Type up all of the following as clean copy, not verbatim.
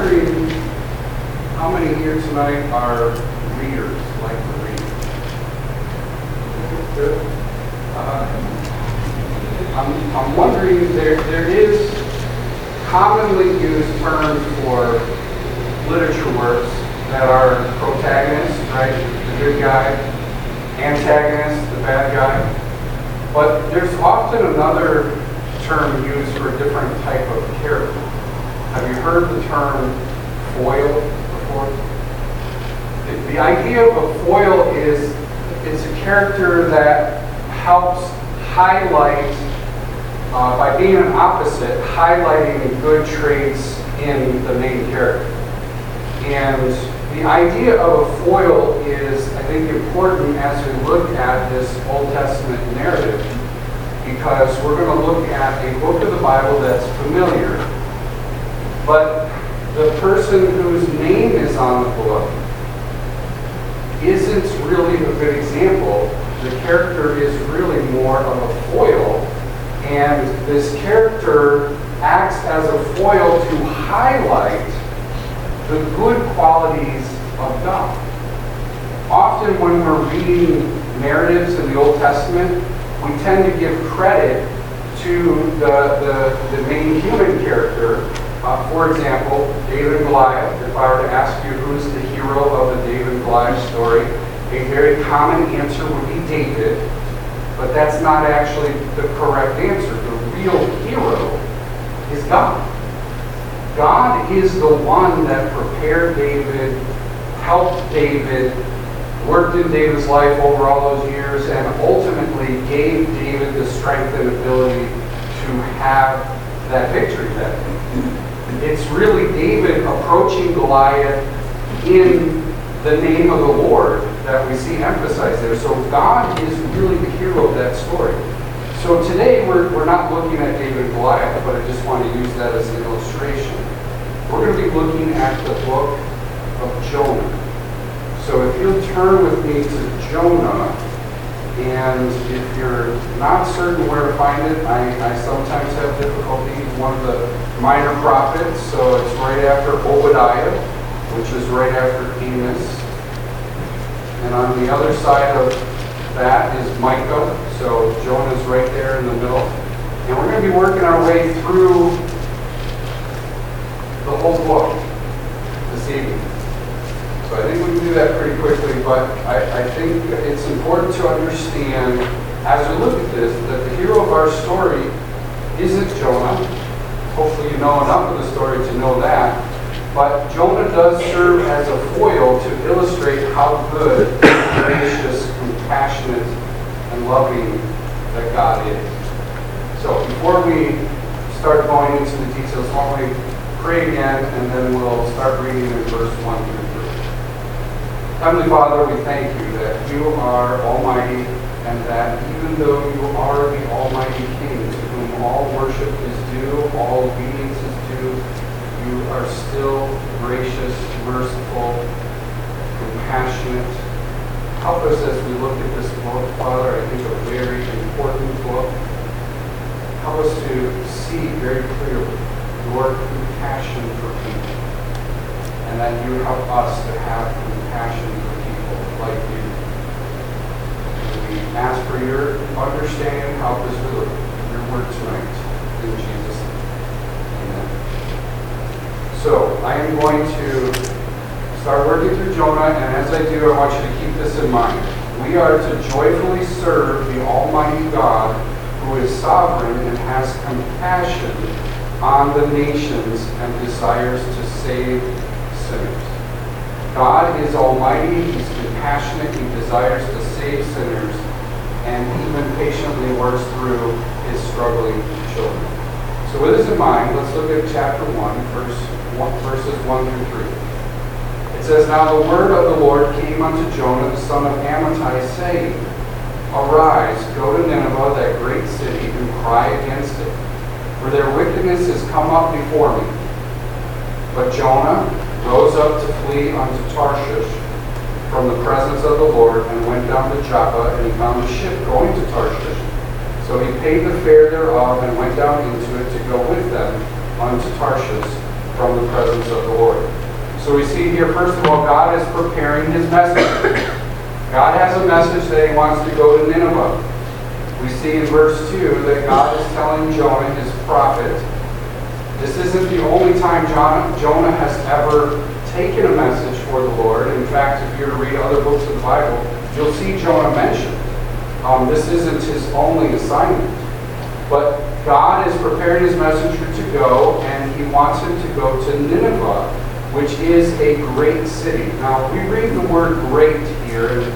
wondering how many here tonight are readers, like to read? Good. I'm wondering, there is commonly used terms for literature works that are protagonists, right, the good guy, antagonist, the bad guy. But there's often another term used for a different type of character. Have you heard the term foil before? The idea of a foil is it's a character that helps highlight, by being an opposite, highlighting good traits in the main character. And the idea of a foil is, I think, important as we look at this Old Testament narrative, because we're going to look at a book of the Bible that's familiar, but the person whose name is on the book isn't really a good example. The character is really more of a foil, and this character acts as a foil to highlight the good qualities of God. Often when we're reading narratives in the Old Testament, we tend to give credit to the main human character. For example, David and Goliath. If I were to ask you who's the hero of the David and Goliath story, a very common answer would be David, but that's not actually the correct answer. The real hero is God. God is the one that prepared David, helped David, worked in David's life over all those years, and ultimately gave David the strength and ability to have that victory that day. It's really David approaching Goliath in the name of the Lord that we see emphasized there. So God is really the hero of that story. So today we're not looking at David and Goliath, but I just want to use that as an illustration. We're going to be looking at the book of Jonah. So if you'll turn with me to Jonah, and if you're not certain where to find it, I sometimes have difficulty. It's one of the minor prophets, so it's right after Obadiah, which is right after Amos. And on the other side of that is Micah, so Jonah's right there in the middle. And we're going to be working our way through the whole book this evening. So I think we can do that pretty quickly, but I think it's important to understand, as we look at this, that the hero of our story isn't Jonah. Hopefully you know enough of the story to know that. But Jonah does serve as a foil to illustrate how good, gracious, compassionate, and loving that God is. So before we start going into the details, why don't we pray again, and then we'll start reading in verse 1 through 3. Heavenly Father, we thank you that you are almighty, and that even though you are the almighty King, to whom all worship is due, all obedience is due, you are still gracious, merciful, compassionate. Help us as we look at this book, Father. I think a very important book. Help us to see very clearly your compassion for people, and that you help us to have compassion for people like you. And we ask for your understanding. Help us to look at your word tonight. In Jesus' name. Amen. So, I am going to start working through Jonah, and as I do, I want you to keep this in mind. We are to joyfully serve the Almighty God, who is sovereign and has compassion on the nations and desires to save sinners. God is almighty, he's compassionate, he desires to save sinners, and even patiently works through his struggling children. So with this in mind, let's look at chapter 1, verses 1 through 3. It says, Now the word of the Lord came unto Jonah, the son of Amittai, saying, Arise, go to Nineveh, that great city, and cry against it, for their wickedness is come up before me. But Jonah rose up to flee unto Tarshish from the presence of the Lord, and went down to Joppa, and he found a ship going to Tarshish. So he paid the fare thereof, and went down into it to go with them unto Tarshish, from the presence of the Lord. So we see here, first of all, God is preparing his message. God has a message that he wants to go to Nineveh. We see in verse 2 that God is telling Jonah, his prophet, this isn't the only time Jonah has ever taken a message for the Lord. In fact, if you were to read other books of the Bible, you'll see Jonah mentioned. This isn't his only assignment. But God is preparing his messenger to go, and he wants him to go to Nineveh, which is a great city. Now, we read the word great here, and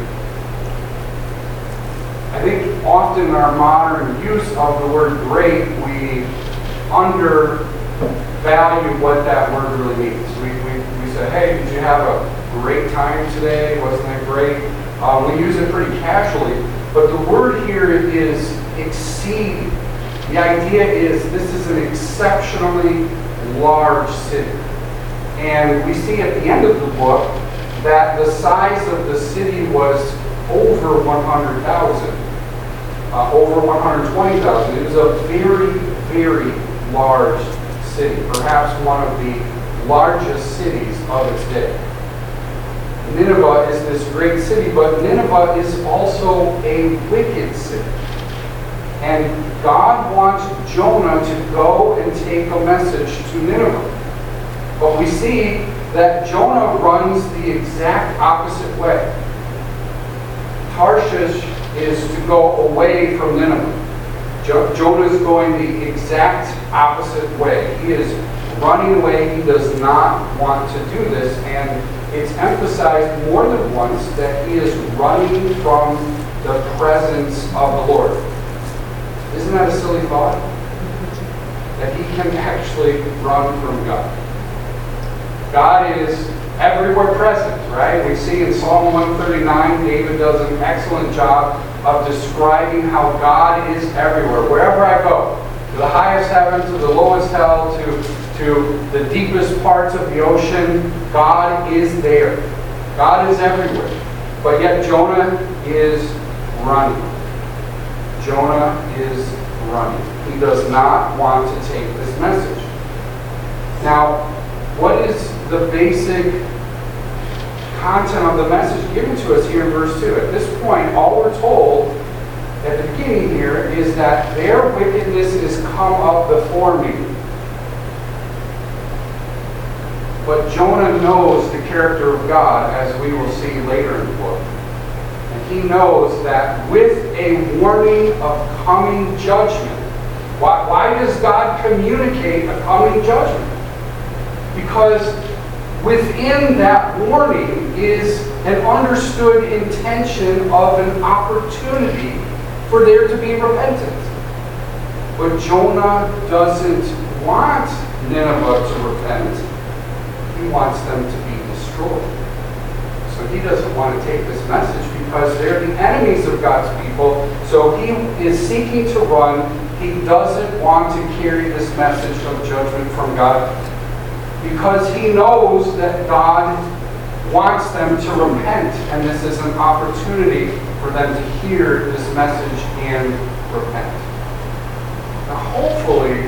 I think often in our modern use of the word great, we undervalue what that word really means. We say, hey, did you have a great time today? Wasn't it great? We use it pretty casually, but the word here is exceed. The idea is this is an exceptionally large city. And we see at the end of the book that the size of the city was over 100,000, over 120,000. It was a very, very large city, perhaps one of the largest cities of its day. Nineveh is this great city, but Nineveh is also a wicked city. And God wants Jonah to go and take a message to Nineveh. But we see that Jonah runs the exact opposite way. Tarshish is to go away from Nineveh. Jonah is going the exact opposite way. He is running away. He does not want to do this. And it's emphasized more than once that he is running from the presence of the Lord. Isn't that a silly thought? That he can actually run from God. God is everywhere present, right? We see in Psalm 139, David does an excellent job of describing how God is everywhere. Wherever I go, to the highest heaven, to the lowest hell, to the deepest parts of the ocean, God is there. God is everywhere. But yet Jonah is running. Jonah is running. He does not want to take this message. Now, what is the basic content of the message given to us here in verse 2? At this point, all we're told at the beginning here is that their wickedness is come up before me. But Jonah knows the character of God, as we will see later in the book. And he knows that with a warning of coming judgment, why does God communicate a coming judgment? Because within that warning is an understood intention of an opportunity for there to be repentance. But Jonah doesn't want Nineveh to repent. He wants them to be destroyed. So he doesn't want to take this message because they're the enemies of God's people. So he is seeking to run. He doesn't want to carry this message of judgment from God because he knows that God wants them to repent, and this is an opportunity for them to hear this message and repent. Now, hopefully,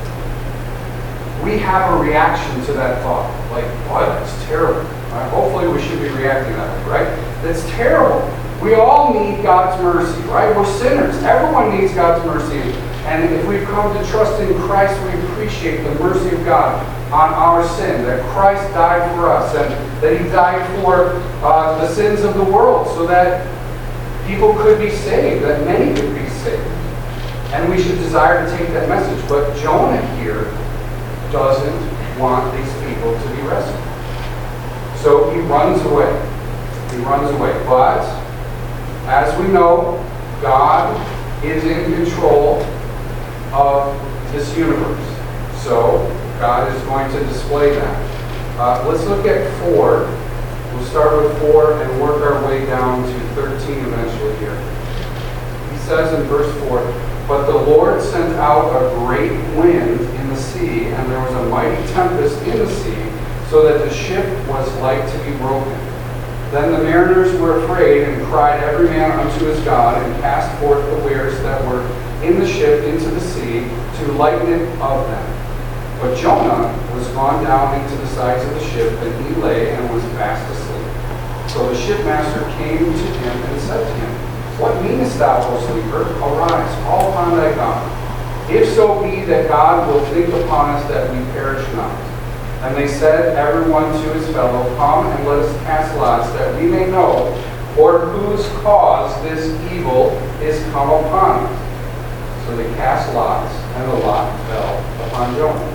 we have a reaction to that thought. Like, boy, that's terrible. Right? Hopefully, we should be reacting that way, right? That's terrible. We all need God's mercy, right? We're sinners. Everyone needs God's mercy. And if we've come to trust in Christ, we appreciate the mercy of God on our sin, that Christ died for us, and that he died for the sins of the world so that people could be saved, that many could be saved. And we should desire to take that message. But Jonah here doesn't want these people to be rescued. So he runs away. He runs away. But, as we know, God is in control of this universe. So, God is going to display that. Let's look at 4. We'll start with 4 and work our way down to 13 eventually here. He says in verse 4, "But the Lord sent out a great wind in the sea, and there was a mighty tempest in the sea, so that the ship was like to be broken. Then the mariners were afraid, and cried every man unto his God, and cast forth the wares that were in the ship into the sea, to lighten it of them. But Jonah was gone down into the sides of the ship, and he lay and was fast asleep. So the shipmaster came to him and said to him, What meanest thou, O sleeper? Arise, call upon thy God. If so be that God will think upon us that we perish not. And they said, every one to his fellow, Come and let us cast lots, that we may know for whose cause this evil is come upon us. So they cast lots, and the lot fell upon Jonah.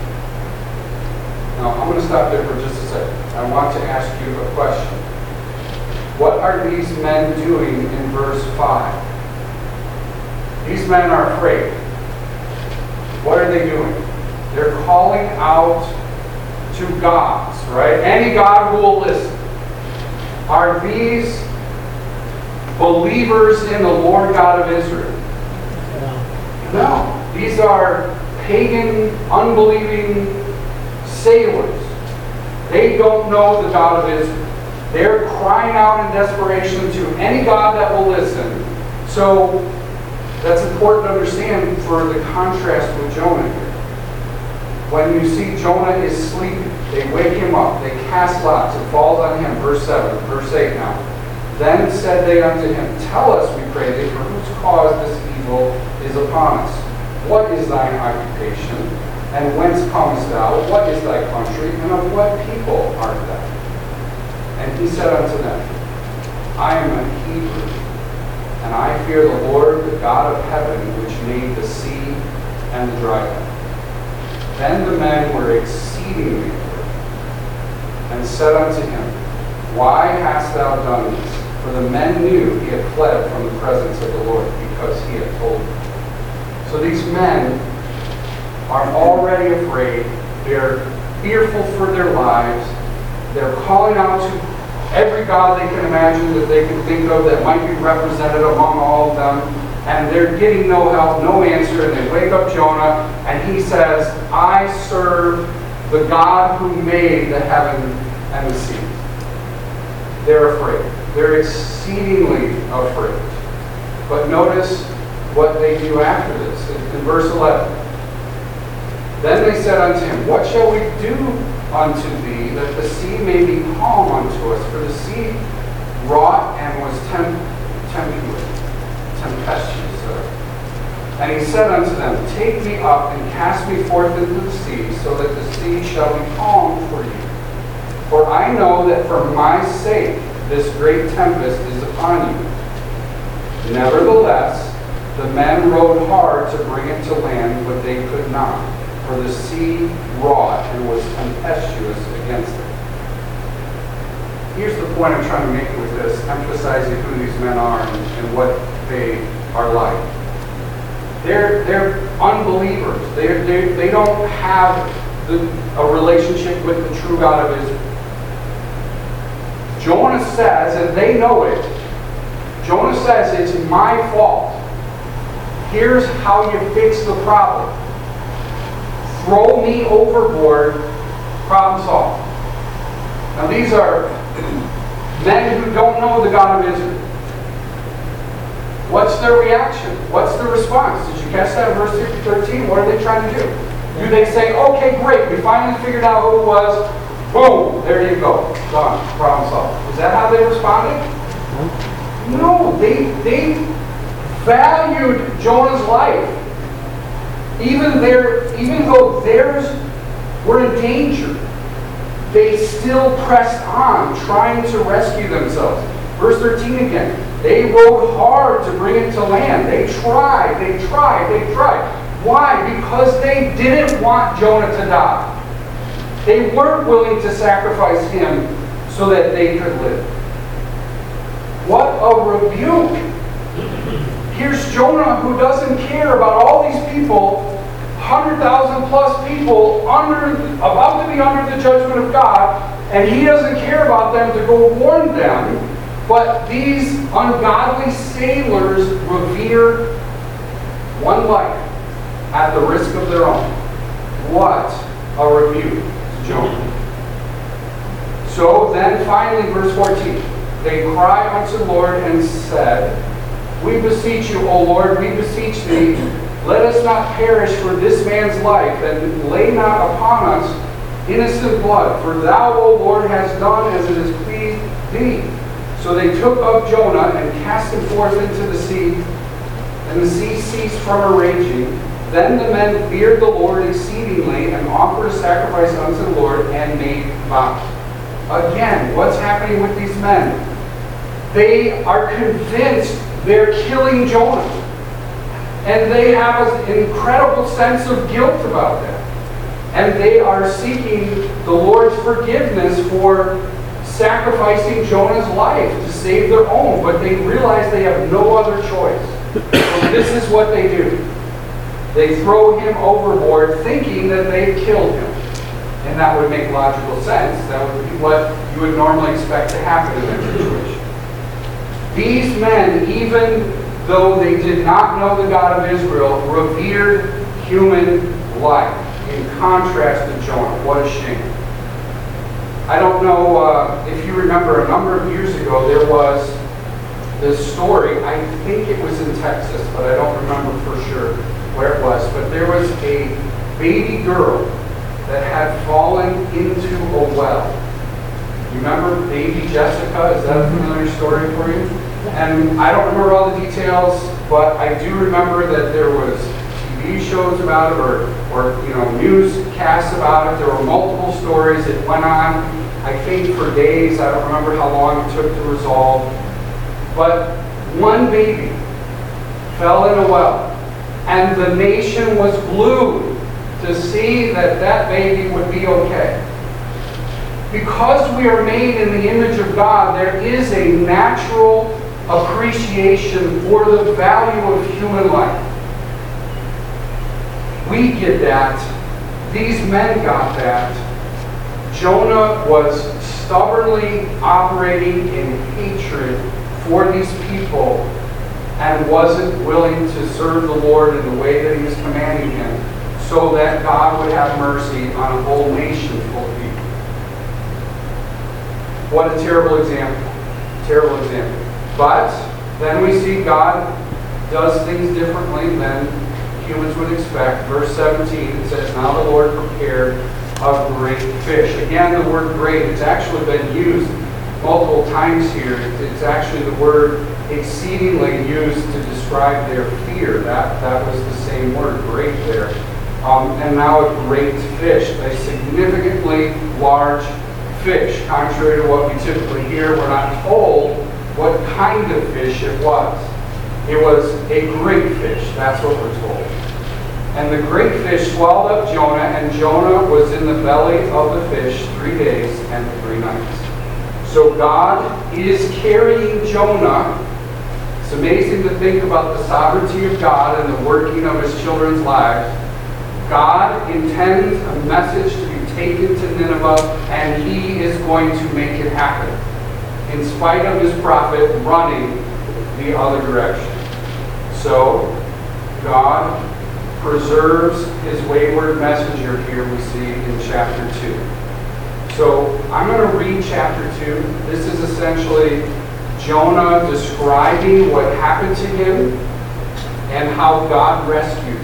Now, I'm going to stop there for just a second. I want to ask you a question. What are these men doing in verse 5? These men are afraid. What are they doing? They're calling out to gods, right? Any God who will listen. Are these believers in the Lord God of Israel? No. These are pagan, unbelieving sailors. They don't know the God of Israel. They're crying out in desperation to any God that will listen. So that's important to understand for the contrast with Jonah here. When you see Jonah is sleeping, they wake him up, they cast lots, it falls on him. Verse 7, verse 8 now. Then said they unto him, Tell us, we pray thee, for whose cause this evil is upon us. What is thine occupation? And whence comest thou? What is thy country? And of what people art thou? And he said unto them, I am a Hebrew, and I fear the Lord, the God of heaven, which made the sea and the dry land. Then the men were exceedingly afraid, and said unto him, Why hast thou done this? For the men knew he had fled from the presence of the Lord, because he had told them. So these men are already afraid. They're fearful for their lives. They're calling out to every god they can imagine that they can think of that might be represented among all of them. And they're getting no help, no answer. And they wake up Jonah, and he says, I serve the God who made the heaven and the sea. They're afraid. They're exceedingly afraid. But notice what they do after this. In verse 11. Then they said unto him, What shall we do unto thee, that the sea may be calm unto us? For the sea wrought and was tempestuous. And he said unto them, Take me up and cast me forth into the sea, so that the sea shall be calm for you. For I know that for my sake this great tempest is upon you. Nevertheless, the men rowed hard to bring it to land, but they could not, for the sea wrought and was tempestuous against it. Here's the point I'm trying to make with this, emphasizing who these men are and what they are like. They're unbelievers. They don't have a relationship with the true God of Israel. Jonah says, and they know it, Jonah says, it's my fault. Here's how you fix the problem. Throw me overboard, problem solved. Now these are men who don't know the God of Israel. What's their reaction? What's their response? Did you catch that in verse 13? What are they trying to do? Do they say, okay, great, we finally figured out who it was. Boom, there you go. Done. Problem solved. Is that how they responded? No, they valued Jonah's life. Even though theirs were in danger, they still pressed on, trying to rescue themselves. Verse 13 again. They rowed hard to bring it to land. They tried. Why? Because they didn't want Jonah to die. They weren't willing to sacrifice him so that they could live. What a rebuke. Here's Jonah, who doesn't care about all these people, 100,000 plus people about to be under the judgment of God, and he doesn't care about them to go warn them. But these ungodly sailors revere one life at the risk of their own. What a rebuke to Jonah. So then finally, verse 14, they cried unto the Lord and said, We beseech you, O Lord, we beseech thee, Let us not perish for this man's life, and lay not upon us innocent blood. For thou, O Lord, hast done as it has pleased thee. So they took up Jonah and cast him forth into the sea, and the sea ceased from her raging. Then the men feared the Lord exceedingly, and offered a sacrifice unto the Lord, and made vows. Again, what's happening with these men? They are convinced they're killing Jonah. And they have an incredible sense of guilt about that. And they are seeking the Lord's forgiveness for sacrificing Jonah's life to save their own. But they realize they have no other choice. So this is what they do. They throw him overboard thinking that they've killed him. And that would make logical sense. That would be what you would normally expect to happen in that situation. These men, even though they did not know the God of Israel, revered human life, in contrast to Jonah. What a shame. I don't know if you remember, a number of years ago, there was this story. I think it was in Texas, but I don't remember for sure where it was. But there was a baby girl that had fallen into a well. You remember baby Jessica? Is that a familiar story for you? And I don't remember all the details, but I do remember that there was TV shows about it, or newscasts about it. There were multiple stories. It went on, I think, for days. I don't remember how long it took to resolve. But one baby fell in a well, and the nation was glued to see that that baby would be okay. Because we are made in the image of God, there is a natural appreciation for the value of human life. We get that. These men got that. Jonah was stubbornly operating in hatred for these people and wasn't willing to serve the Lord in the way that he was commanding him, so that God would have mercy on a whole nation full of people. What a terrible example. Terrible example. But then we see God does things differently than humans would expect. Verse 17, it says, Now the Lord prepared a great fish. Again, the word great, it's actually been used multiple times here. It's actually the word exceedingly used to describe their fear. That was the same word, great there. And now a great fish, a significantly large fish. Contrary to what we typically hear, we're not told what kind of fish it was. It was a great fish. That's what we're told. And the great fish swallowed up Jonah, and Jonah was in the belly of the fish 3 days and 3 nights. So God is carrying Jonah. It's amazing to think about the sovereignty of God and the working of his children's lives. God intends a message to be taken to Nineveh, and he is going to make it happen, in spite of his prophet running the other direction. So, God preserves his wayward messenger here, we see in chapter 2. So, I'm going to read chapter 2. This is essentially Jonah describing what happened to him and how God rescued him.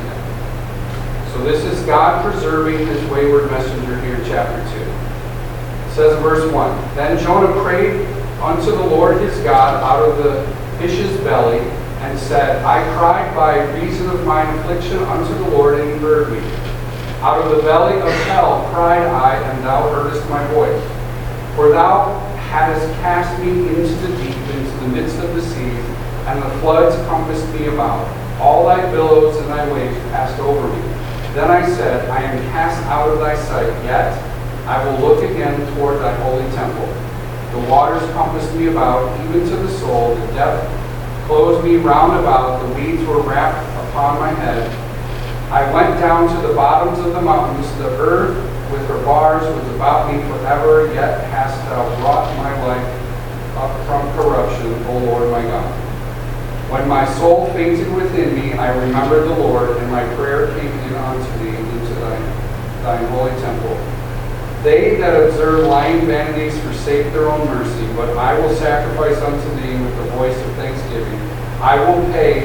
So this is God preserving his wayward messenger here in chapter 2. It says in verse 1, Then Jonah prayed unto the Lord his God out of the fish's belly, and said, I cried by reason of mine affliction unto the Lord, and he heard me. Out of the belly of hell cried I, and thou heardest my voice. For thou hadst cast me into the deep, into the midst of the seas, and the floods compassed me about. All thy billows and thy waves passed over me. Then I said, I am cast out of thy sight, yet I will look again toward thy holy temple. The waters compassed me about, even to the soul. The depth closed me round about. The weeds were wrapped upon my head. I went down to the bottoms of the mountains. The earth with her bars was about me forever. Yet hast thou brought my life up from corruption, O Lord my God. When my soul fainted within me, I remembered the Lord, and my prayer came in unto thee into thine holy temple. They that observe lying vanities forsake their own mercy, but I will sacrifice unto thee with the voice of thanksgiving. I will pay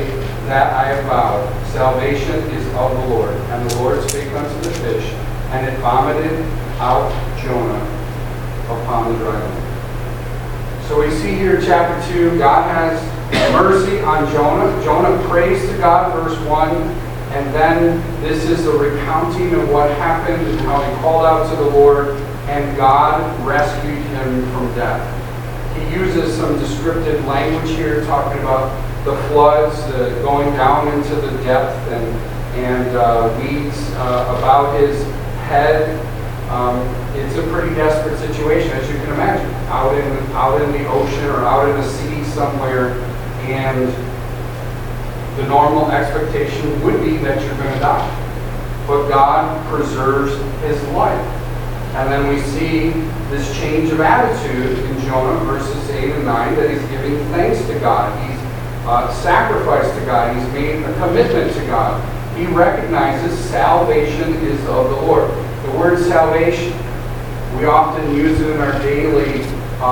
that I have vowed. Salvation is of the Lord. And the Lord spake unto the fish, and it vomited out Jonah upon the dry land. So we see here in chapter 2, God has mercy on Jonah. Jonah prays to God, verse 1, and then this is a recounting of what happened and how he called out to the Lord, and God rescued him from death. He uses some descriptive language here, talking about the floods, going down into the depth, and weeds about his head. It's a pretty desperate situation, as you can imagine, out in the ocean or out in the sea somewhere, and the normal expectation would be that you're going to die. But God preserves his life. And then we see this change of attitude in Jonah, verses 8 and 9, that he's giving thanks to God. He's sacrificed to God. He's made a commitment to God. He recognizes salvation is of the Lord. The word salvation, we often use it in our daily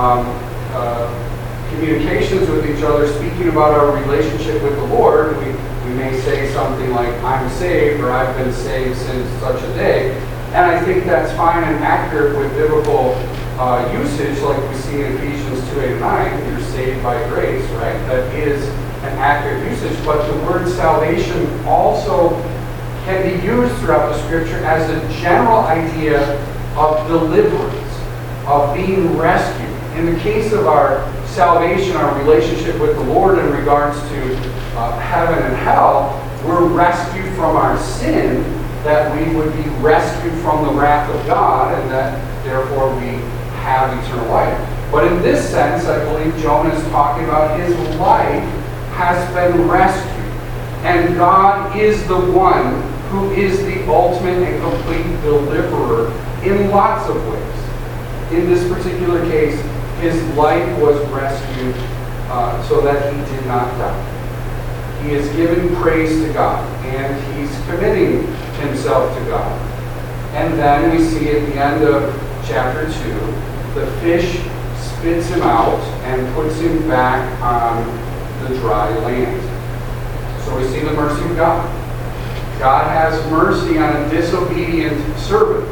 communications with each other, speaking about our relationship with the Lord. We may say something like, I'm saved, or I've been saved since such a day. And I think that's fine and accurate with biblical usage, like we see in Ephesians 2, 8, and 9. You're saved by grace, right? That is an accurate usage. But the word salvation also can be used throughout the Scripture as a general idea of deliverance, of being rescued. In the case of our salvation, our relationship with the Lord in regards to heaven and hell, we're rescued from our sin, that we would be rescued from the wrath of God, and that therefore we have eternal life. But in this sense, I believe Jonah is talking about his life has been rescued. And God is the one who is the ultimate and complete deliverer in lots of ways. In this particular case, his life was rescued so that he did not die. He is giving praise to God, and he's committing himself to God. And then we see at the end of chapter 2, the fish spits him out and puts him back on the dry land. So we see the mercy of God. God has mercy on a disobedient servant.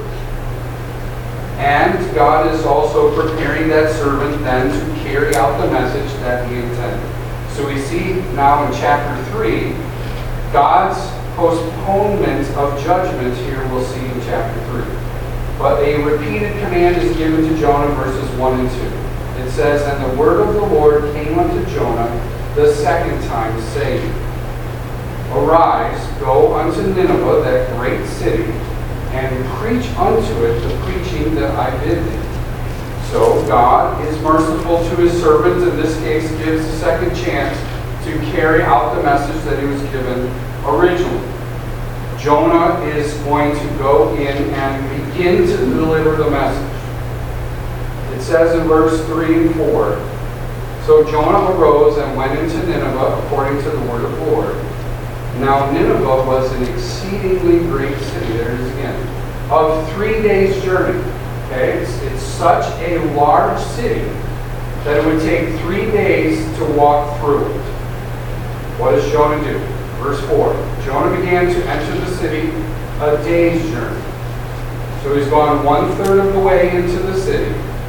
And God is also preparing that servant then to carry out the message that he intended. So we see now in chapter 3, God's postponement of judgment here we'll see in chapter 3. But a repeated command is given to Jonah, verses 1 and 2. It says, And the word of the Lord came unto Jonah the second time, saying, Arise, go unto Nineveh, that great city, and preach unto it the preaching that I bid thee. So God is merciful to his servants, in this case gives a second chance to carry out the message that he was given originally. Jonah is going to go in and begin to deliver the message. It says in verse 3 and 4, So Jonah arose and went into Nineveh according to the word of the Lord. Now Nineveh was an exceedingly great city, there it is again, of 3 days' journey. Okay, it's such a large city that it would take 3 days to walk through it. What does Jonah do? Verse 4, Jonah began to enter the city a day's journey. So he's gone 1/3 of the way into the city.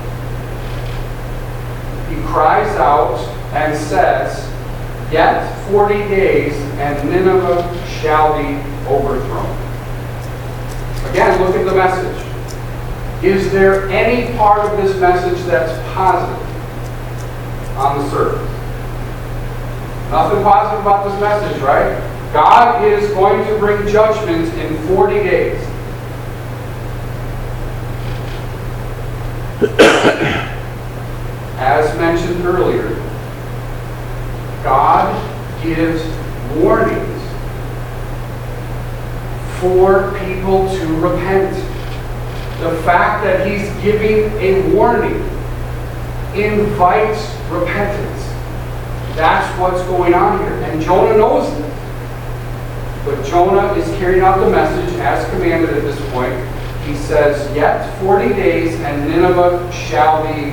He cries out and says, Yet 40 days, and Nineveh shall be overthrown. Again, look at the message. Is there any part of this message that's positive on the surface? Nothing positive about this message, right? God is going to bring judgment in 40 days. As mentioned earlier, God gives warnings for people to repent. The fact that he's giving a warning invites repentance. That's what's going on here. And Jonah knows this. But Jonah is carrying out the message as commanded at this point. He says, Yet 40 days, and Nineveh shall be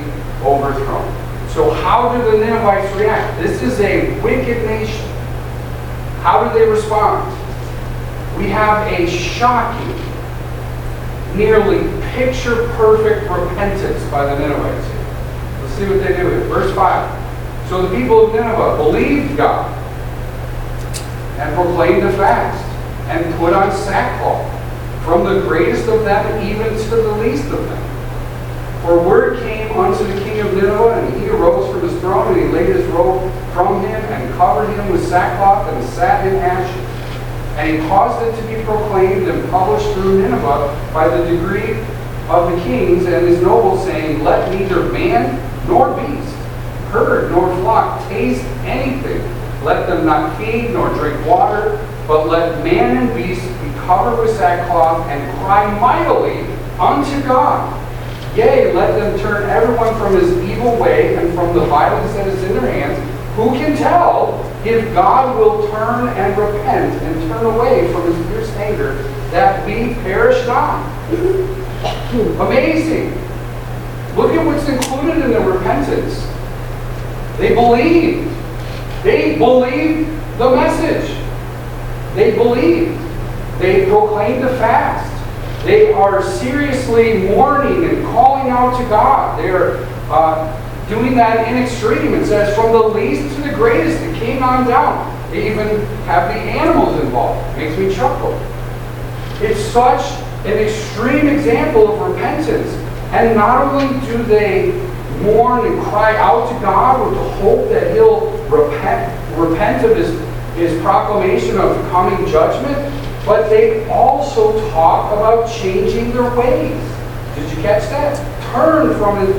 overthrown. So how do the Ninevites react? This is a wicked nation. How do they respond? We have a shocking, nearly picture-perfect repentance by the Ninevites here. Let's see what they do here. Verse 5. So the people of Nineveh believed God and proclaimed a fast and put on sackcloth, from the greatest of them even to the least of them. For word came unto the king of Nineveh, and he arose from his throne, and he laid his robe from him, and covered him with sackcloth, and sat in ashes. And he caused it to be proclaimed and published through Nineveh by the decree of the kings and his nobles, saying, Let neither man nor beast, herd nor flock taste anything. Let them not feed nor drink water, but let man and beast be covered with sackcloth, and cry mightily unto God. Yea, let them turn everyone from his evil way and from the violence that is in their hands. Who can tell if God will turn and repent and turn away from his fierce anger, that we perish not? Amazing. Look at what's included in the repentance. They believed. They believed the message. They believed. They proclaimed a fast. They are seriously mourning and calling out to God. They're doing that in extreme. It says from the least to the greatest. It came on down. They even have the animals involved. It makes me chuckle. It's such an extreme example of repentance. And not only do they mourn and cry out to God with the hope that he'll repent of his proclamation of coming judgment, but they also talk about changing their ways. Did you catch that? Turn from it.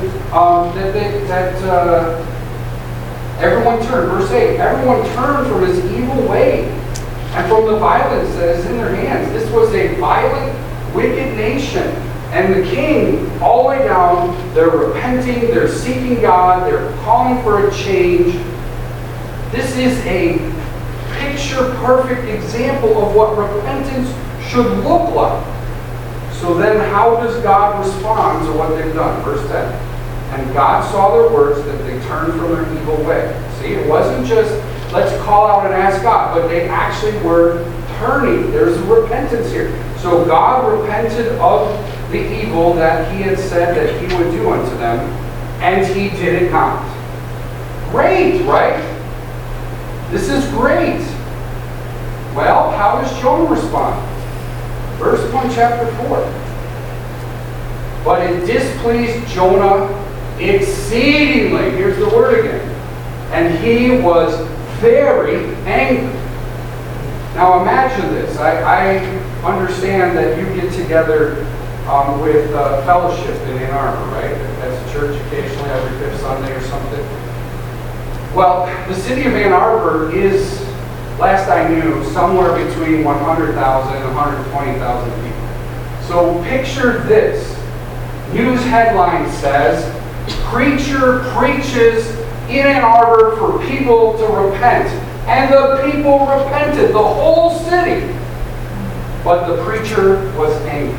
Everyone turned. Verse 8. Everyone turned from his evil way and from the violence that is in their hands. This was a violent, wicked nation. And the king, all the way down, they're repenting, they're seeking God, they're calling for a change. This is a picture-perfect example of what repentance should look like. So then how does God respond to what they've done? Verse 10. And God saw their works, that they turned from their evil way. See, it wasn't just, let's call out and ask God, but they actually were turning. There's repentance here. So God repented of the evil that he had said that he would do unto them, and he did it not. Great, right? This is great. Well, how does Jonah respond? Verse 1, chapter 4. But it displeased Jonah exceedingly. Here's the word again. And he was very angry. Now imagine this. I understand that you get together with fellowship in Ann Arbor, right? That's a church occasionally every fifth Sunday or something. Well, the city of Ann Arbor is, last I knew, somewhere between 100,000 and 120,000 people. So picture this. News headline says, preacher preaches in Ann Arbor for people to repent. And the people repented, the whole city. But the preacher was angry.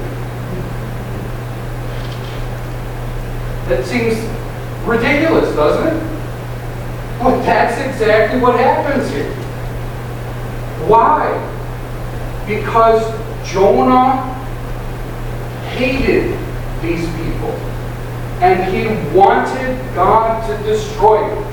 That seems ridiculous, doesn't it? But that's exactly what happens here. Why? Because Jonah hated these people. And he wanted God to destroy them.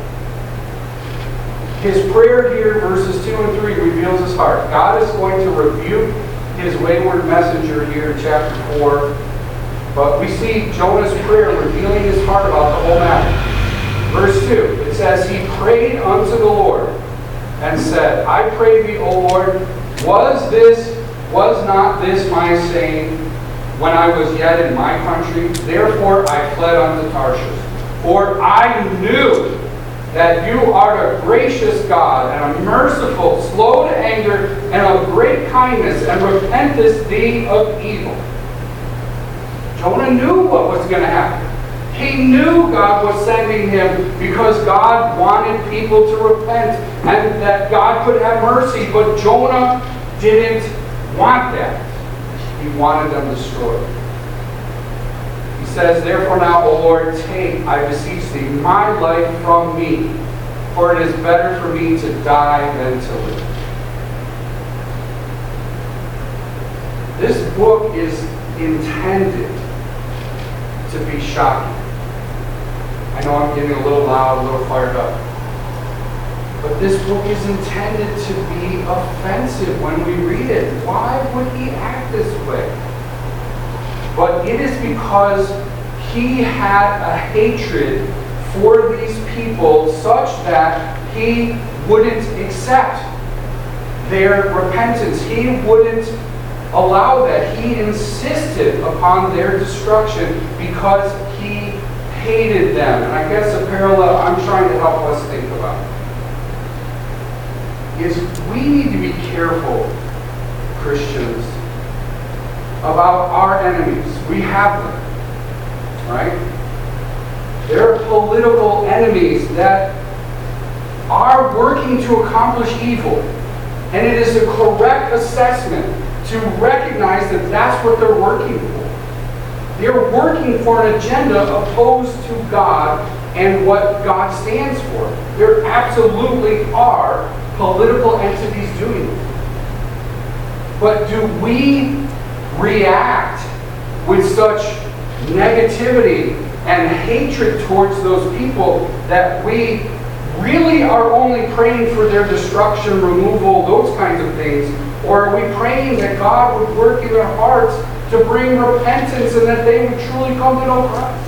His prayer here, verses 2 and 3, reveals his heart. God is going to rebuke his wayward messenger here in chapter 4. But we see Jonah's prayer revealing his heart about the whole matter. Verse 2, it says, he prayed unto the Lord and said, I pray thee, O Lord, was not this my saying when I was yet in my country? Therefore I fled unto Tarshish. For I knew that you art a gracious God, and a merciful, slow to anger, and of great kindness, and repentest thee of evil. Jonah knew what was going to happen. He knew God was sending him because God wanted people to repent and that God could have mercy. But Jonah didn't want that. He wanted them destroyed. He says, therefore now, O Lord, take, I beseech thee, my life from me, for it is better for me to die than to live. This book is intended to be shocking. I know I'm getting a little loud, a little fired up. But this book is intended to be offensive when we read it. Why would he act this way? But it is because he had a hatred for these people such that he wouldn't accept their repentance. He wouldn't allow that. He insisted upon their destruction because he hated them. And I guess a parallel I'm trying to help us think about is we need to be careful, Christians, about our enemies. We have them, right? There are political enemies that are working to accomplish evil. And it is a correct assessment to recognize that that's what they're working for. They're working for an agenda opposed to God and what God stands for. There absolutely are political entities doing it. But do we react with such negativity and hatred towards those people that we really are only praying for their destruction, removal, those kinds of things? Or are we praying that God would work in their hearts to bring repentance and that they would truly come to know Christ?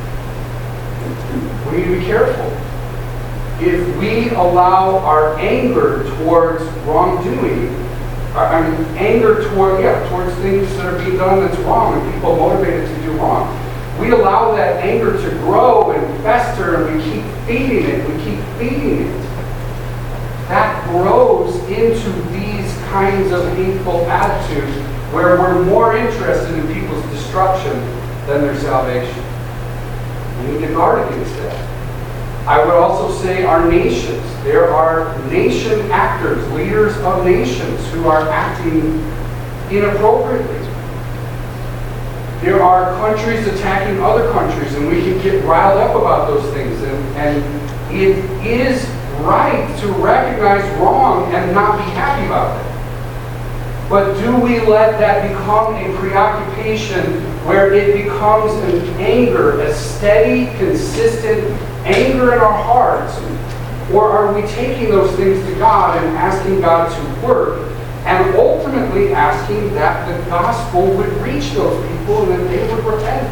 We need to be careful. If we allow our anger towards wrongdoing, anger towards things that are being done that's wrong and people motivated to do wrong, we allow that anger to grow and fester and we keep feeding it, that grows into these kinds of hateful attitudes where we're more interested in people's destruction than their salvation. We need to guard against that. I would also say our nations. There are nation actors, leaders of nations who are acting inappropriately. There are countries attacking other countries, and we can get riled up about those things. And it is right to recognize wrong and not be happy about it. But do we let that become a preoccupation where it becomes an anger, a steady, consistent anger in our hearts? Or are we taking those things to God and asking God to work and ultimately asking that the gospel would reach those people and that they would repent?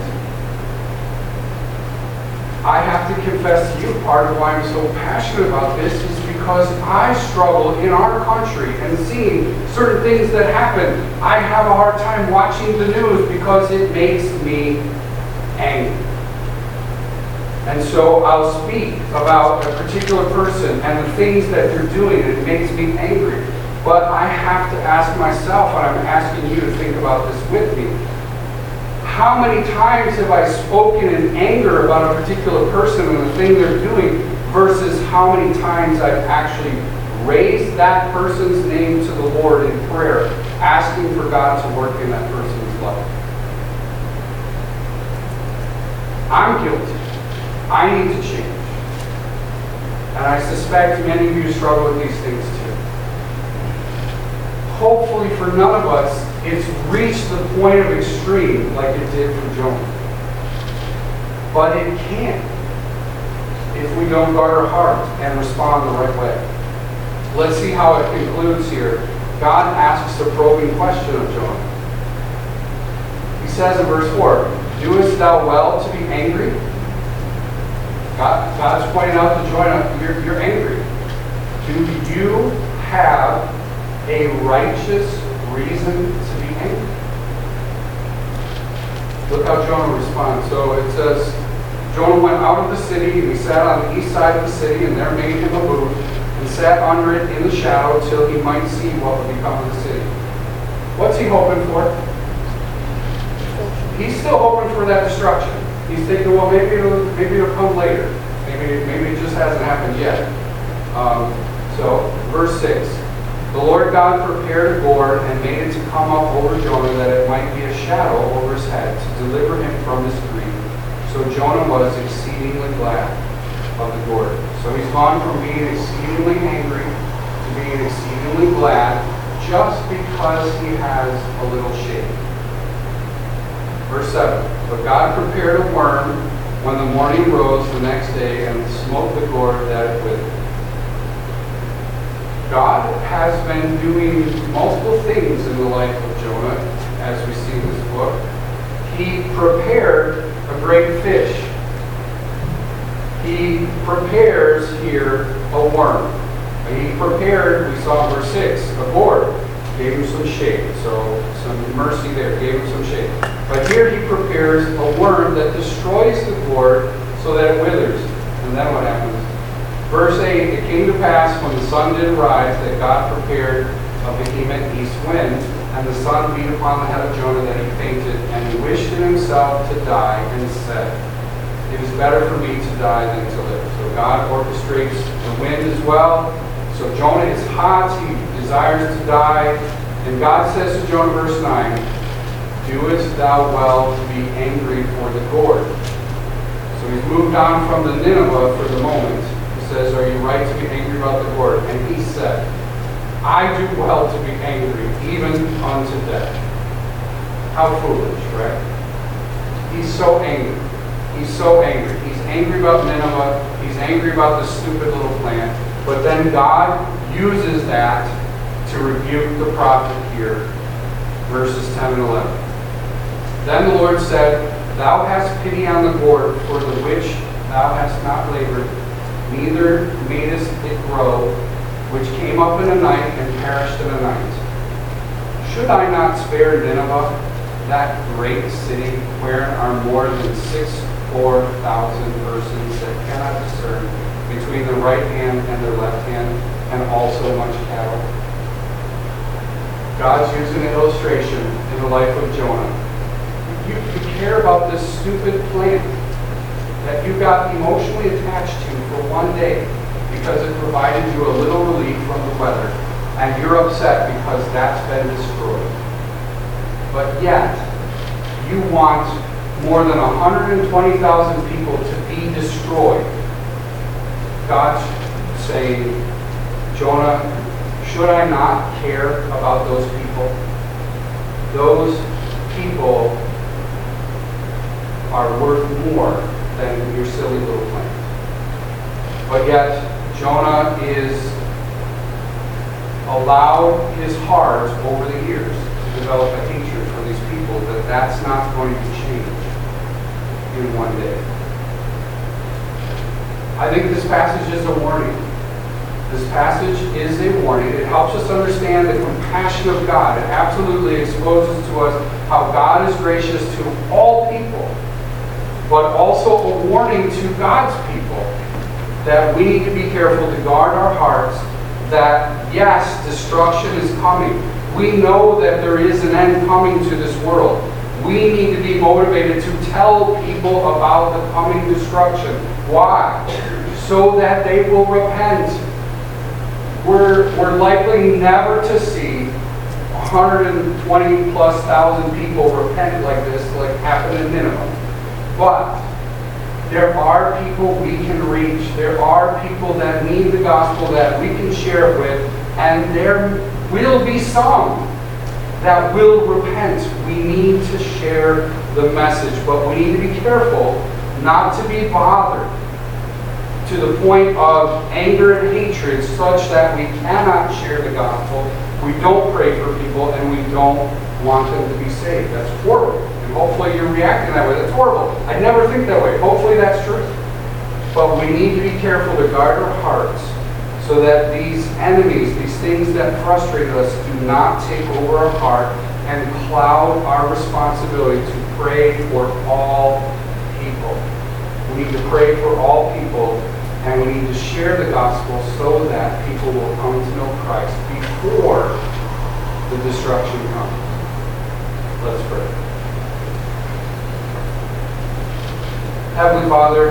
I have to confess to you, part of why I'm so passionate about this is because I struggle in our country and seeing certain things that happen. I have a hard time watching the news because it makes me angry. And so I'll speak about a particular person and the things that they're doing, and it makes me angry. But I have to ask myself, and I'm asking you to think about this with me, how many times have I spoken in anger about a particular person and the thing they're doing versus how many times I've actually raised that person's name to the Lord in prayer, asking for God to work in that person's life? I'm guilty. I need to change. And I suspect many of you struggle with these things too. Hopefully for none of us, it's reached the point of extreme like it did for Jonah. But it can if we don't guard our heart and respond the right way. Let's see how it concludes here. God asks a probing question of Jonah. He says in verse 4, "Doest thou well to be angry?" God's pointing out to Jonah, you're angry. Do you have a righteous reason to be angry? Look how Jonah responds. So it says, Jonah went out of the city, and he sat on the east side of the city, and there made him a booth, and sat under it in the shadow till he might see what would become of the city. What's he hoping for? He's still hoping for that destruction. He's thinking, well, maybe it'll come later. Maybe it just hasn't happened yet. So, verse 6. The Lord God prepared a gourd and made it to come up over Jonah that it might be a shadow over his head to deliver him from his grief. So Jonah was exceedingly glad of the gourd. So he's gone from being exceedingly angry to being exceedingly glad just because he has a little shade. Verse 7, but God prepared a worm when the morning rose the next day and smote the gourd that it withered. God has been doing multiple things in the life of Jonah, as we see in this book. He prepared a great fish. He prepares here a worm. He prepared, we saw in verse 6, a gourd. Gave him some shade, so some mercy there, gave him some shade. But here he prepares a worm that destroys the gourd so that it withers. And then what happens? Verse 8, it came to pass when the sun did rise that God prepared a vehement east wind, and the sun beat upon the head of Jonah that he fainted, and he wished in himself to die, and said, it is better for me to die than to live. So God orchestrates the wind as well. So Jonah is hot, he desires to die, and God says to Jonah, verse 9, doest thou well to be angry for the gourd? So he's moved on from the Nineveh for the moment. He says, are you right to be angry about the gourd? And he said, I do well to be angry, even unto death. How foolish, right? He's so angry. He's so angry. He's angry about Nineveh. He's angry about this stupid little plant. But then God uses that to rebuke the prophet here, verses 10 and 11. Then the Lord said, thou hast pity on the gourd for the which thou hast not labored, neither madest it grow, which came up in a night and perished in a night. Should I not spare Nineveh, that great city, wherein are more than 64,000 persons that cannot discern between the right hand and their left hand, and also much cattle? God's using an illustration in the life of Jonah. You care about this stupid plant that you got emotionally attached to for one day because it provided you a little relief from the weather, and you're upset because that's been destroyed. But yet, you want more than 120,000 people to be destroyed. God's saying, Jonah, should I not care about those people? Those people are worth more than your silly little plant. But yet, Jonah is allowed his heart over the years to develop a hatred for these people, that's not going to change in one day. I think this passage is a warning. This passage is a warning. It helps us understand the compassion of God. It absolutely exposes to us how God is gracious to all people, but also a warning to God's people that we need to be careful to guard our hearts, that yes, destruction is coming. We know that there is an end coming to this world. We need to be motivated to tell people about the coming destruction. Why? So that they will repent. We're likely never to see 120 plus thousand people repent like this, like happened in Nineveh. But there are people we can reach. There are people that need the gospel that we can share it with, and there will be some that will repent. We need to share the message, but we need to be careful not to be bothered to the point of anger and hatred such that we cannot share the gospel, we don't pray for people, and we don't want them to be saved. That's horrible. And hopefully you're reacting that way. That's horrible. I never think that way. Hopefully that's true. But we need to be careful to guard our hearts so that these enemies, these things that frustrate us, do not take over our heart and cloud our responsibility to pray for all people. We need to pray for all people, and we need to share the gospel so that people will come to know Christ before the destruction comes. Let's pray. Heavenly Father,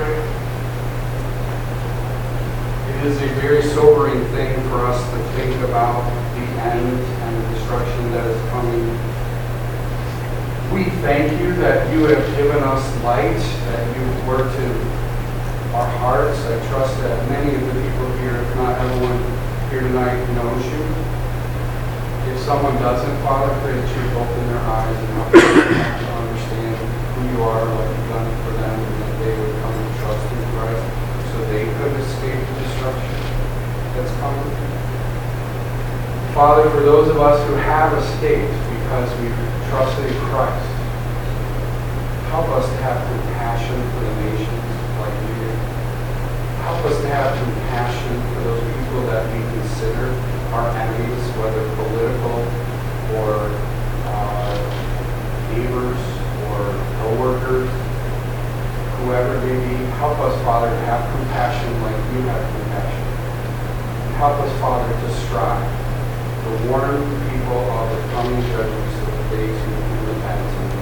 it is a very sobering thing for us to think about the end and the destruction that is coming. We thank you that you have given us light, that you've worked in our hearts. I trust that many of the people here, if not everyone here tonight, knows you. If someone doesn't, Father, pray that you open their eyes and help them to understand who you are, what you've done for them, and that they would come to trust in Christ so they could escape the destruction that's coming. Father, for those of us who have escaped because we've trusted in Christ, help us to have compassion for the nations like you did. Help us to have compassion for those people that we consider our enemies, whether political or neighbors or co-workers, whoever they be. Help us, Father, to have compassion like you have compassion. And help us, Father, to strive to warn people of the coming judgment so that they too can repent and